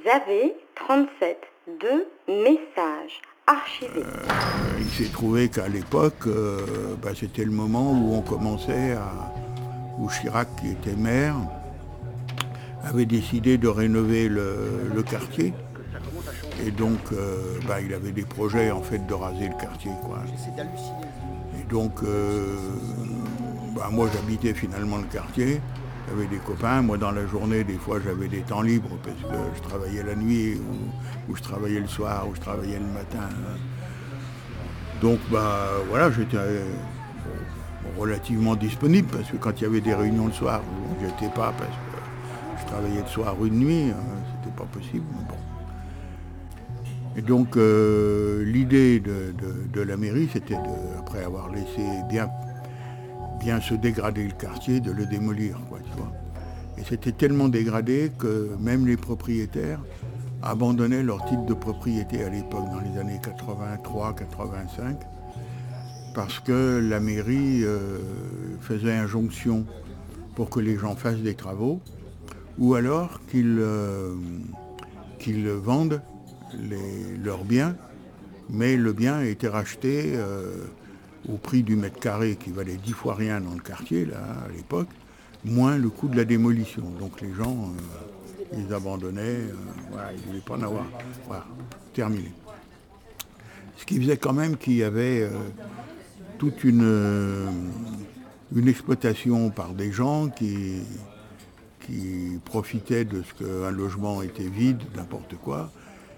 avez 37 2 messages archivés. Il s'est trouvé qu'à l'époque, c'était le moment où on commençait où Chirac, qui était maire, avait décidé de rénover le quartier. Et donc, il avait des projets en fait de raser le quartier, quoi. Et donc, moi j'habitais finalement le quartier. J'avais des copains. Moi, dans la journée, des fois, j'avais des temps libres parce que je travaillais la nuit ou je travaillais le soir ou je travaillais le matin. Donc, j'étais relativement disponible parce que quand il y avait des réunions le soir, je n'étais pas parce que je travaillais le soir ou de nuit, c'était pas possible. Bon. Et donc, l'idée de la mairie, c'était, après avoir laissé bien se dégrader le quartier, de le démolir, quoi, tu vois. Et c'était tellement dégradé que même les propriétaires abandonnaient leur titre de propriété à l'époque, dans les années 83-85, parce que la mairie faisait injonction pour que les gens fassent des travaux, ou alors qu'ils vendent leurs biens, mais le bien a été racheté au prix du mètre carré qui valait 10 fois rien dans le quartier, là, à l'époque, moins le coût de la démolition. Donc les gens, ils abandonnaient, ils ne voulaient pas en avoir. Voilà, terminé. Ce qui faisait quand même qu'il y avait toute une exploitation par des gens qui profitaient de ce qu'un logement était vide, n'importe quoi.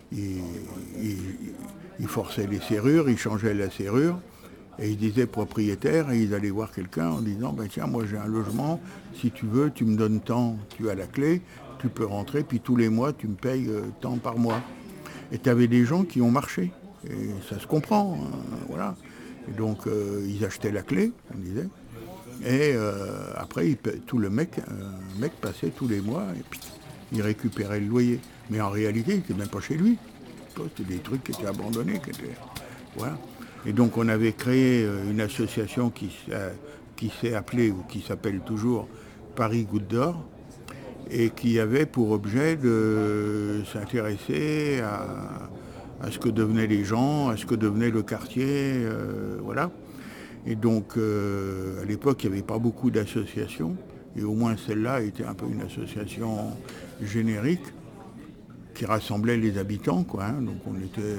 Ils forçaient les serrures, ils changeaient la serrure, et ils disaient propriétaire, et ils allaient voir quelqu'un en disant tiens, moi j'ai un logement, si tu veux, tu me donnes tant, tu as la clé, tu peux rentrer, puis tous les mois tu me payes tant par mois. Et tu avais des gens qui ont marché, et ça se comprend, voilà. Et donc ils achetaient la clé, on disait, et après un mec passait tous les mois, et puis il récupérait le loyer. Mais en réalité, il n'était même pas chez lui. C'était des trucs qui étaient abandonnés. Voilà. Et donc on avait créé une association qui s'est appelée, ou qui s'appelle toujours Paris Goutte d'Or, et qui avait pour objet de s'intéresser à ce que devenaient les gens, à ce que devenait le quartier, voilà. Et donc à l'époque, il n'y avait pas beaucoup d'associations, et au moins celle-là était un peu une association générique qui rassemblait les habitants, quoi. Donc on était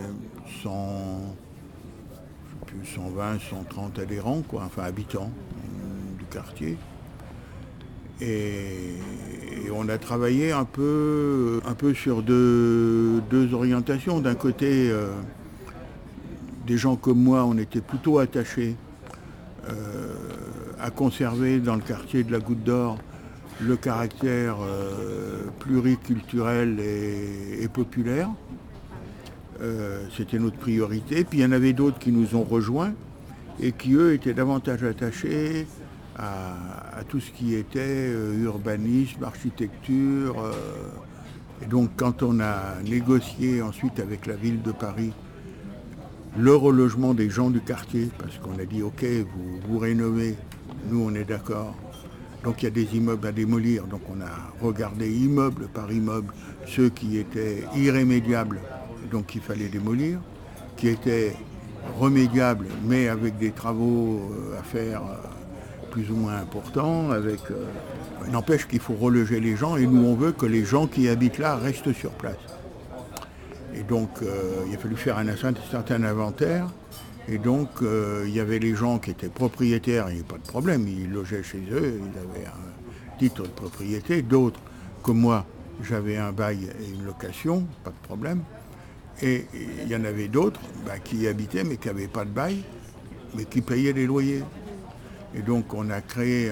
120, 130 adhérents, quoi, enfin habitants du quartier. Et on a travaillé un peu sur deux orientations. D'un côté, des gens comme moi, on était plutôt attachés à conserver dans le quartier de la Goutte d'Or le caractère pluriculturel et populaire. C'était notre priorité. Puis il y en avait d'autres qui nous ont rejoints et qui, eux, étaient davantage attachés à tout ce qui était urbanisme, architecture. Et donc quand on a négocié ensuite avec la ville de Paris le relogement des gens du quartier, parce qu'on a dit ok, vous rénovez, nous on est d'accord. Donc il y a des immeubles à démolir, donc on a regardé immeuble par immeuble ceux qui étaient irrémédiables, donc qu'il fallait démolir, qui étaient remédiables mais avec des travaux à faire plus ou moins importants, n'empêche qu'il faut reloger les gens, et nous on veut que les gens qui habitent là restent sur place. Et donc il a fallu faire un certain inventaire. Et donc, il y avait les gens qui étaient propriétaires, il n'y avait pas de problème, ils logeaient chez eux, ils avaient un titre de propriété. D'autres, comme moi, j'avais un bail et une location, pas de problème. Et il y en avait d'autres qui y habitaient, mais qui n'avaient pas de bail, mais qui payaient les loyers. Et donc, on a créé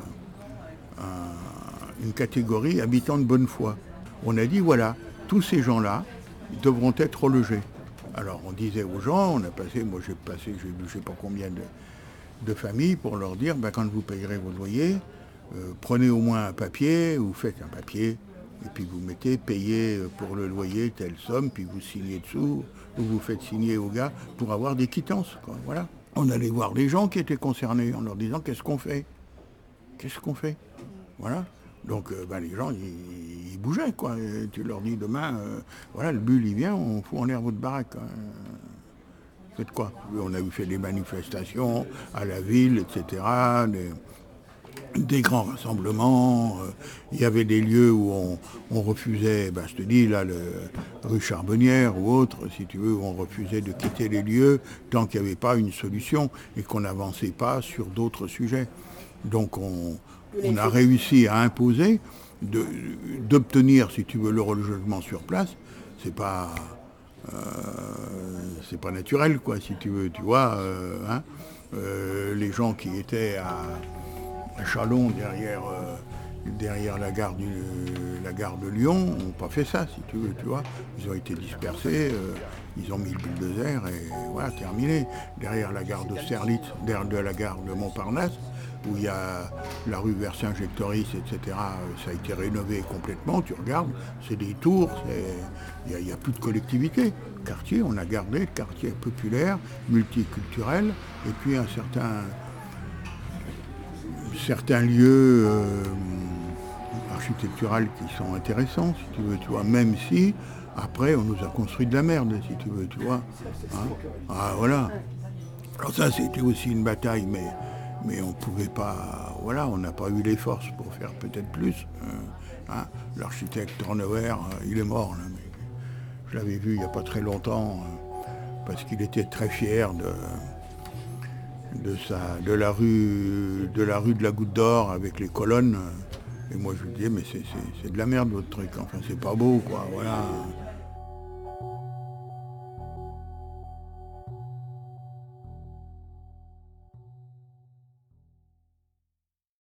une catégorie habitants de bonne foi. On a dit, voilà, tous ces gens-là devront être relogés. Alors on disait aux gens, j'ai vu je ne sais pas combien de familles pour leur dire, quand vous payerez vos loyers, prenez au moins un papier, ou faites un papier, et puis vous mettez payer pour le loyer telle somme, puis vous signez dessous, ou vous faites signer aux gars pour avoir des quittances, quoi. Voilà. On allait voir les gens qui étaient concernés en leur disant qu'est-ce qu'on fait. Voilà. Donc les gens, ils bougeaient, quoi. Et tu leur dis demain, voilà, le bulle, il vient, on fout en l'air votre baraque. Hein. Faites quoi? On a fait des manifestations à la ville, etc., des grands rassemblements. Il y avait des lieux où on refusait, je te dis, là, rue Charbonnière ou autre, si tu veux, où on refusait de quitter les lieux tant qu'il n'y avait pas une solution et qu'on n'avançait pas sur d'autres sujets. Donc on a réussi à imposer d'obtenir, si tu veux, le relogement sur place. C'est pas naturel, quoi, si tu veux, tu vois. Les gens qui étaient à Châlons, derrière la gare de Lyon, n'ont pas fait ça, si tu veux, tu vois. Ils ont été dispersés, ils ont mis le bulldozer et voilà, terminé. Derrière la gare d'Austerlitz, derrière la gare de Montparnasse, où il y a la rue Vercingétorix, etc., ça a été rénové complètement, tu regardes, c'est des tours, il n'y a plus de collectivité. Quartier, on a gardé le quartier populaire, multiculturel, et puis certains lieux architecturaux qui sont intéressants, si tu veux, tu vois, même si après on nous a construit de la merde, si tu veux, tu vois. Hein, voilà. Alors ça, c'était aussi une bataille, mais on ne pouvait pas, voilà, on n'a pas eu les forces pour faire peut-être plus. Hein. L'architecte Tornauer, il est mort, là, mais je l'avais vu il n'y a pas très longtemps, parce qu'il était très fier de la rue de la Goutte d'Or avec les colonnes. Et moi je lui disais, mais c'est de la merde votre truc, enfin c'est pas beau, quoi, voilà.